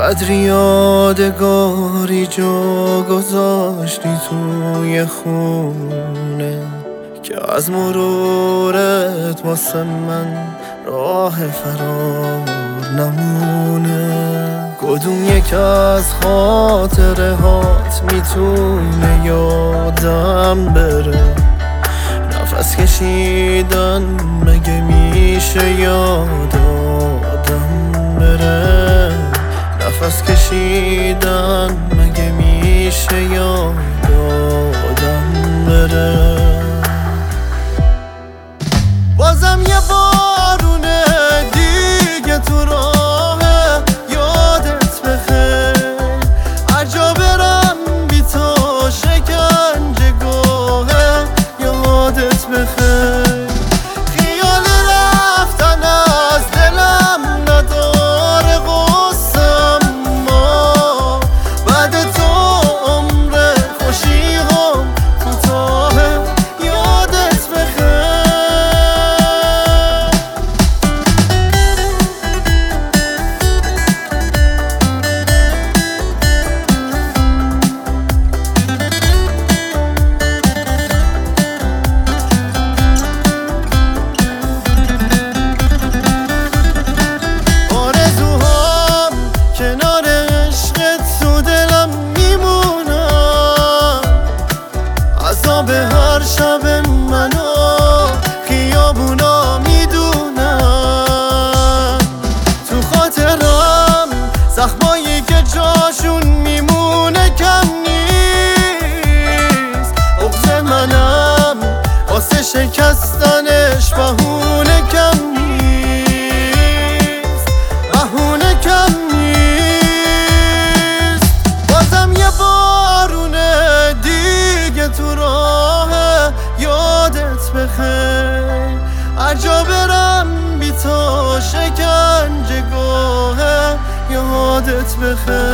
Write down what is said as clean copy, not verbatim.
قدری یادگاری جا گذاشتی توی خونه که از مرورت واسه من راه فرار نمونه. کدوم یک از خاطره هات میتونه یادم بره؟ نفس کشیدن مگه میشه یاد آدم بره؟ نفس کشیدن مگه میشه یاد آدم بره؟ بازم یه بارونه دیگه تو راه یادت بخیر. هر جا برم بی تو شکنجه گاهه یادت بخیر. خیال رفتن از دلم نداره غصه، اما بعد تو عمر خوشی‌هام کوتاهه یادت بخیر. به هر شب منو خیابونا میدونم، تو خاطرم زخمایی که جاشون میمونه کم نیست. عقد منم واسه شکستنش بهونه کم نیست، بهونه کم نیست. بازم یه بارونه دیگه تو راه یادت بخیر. هر جا برم بی تو شکنجه گاهه یادت بخیر.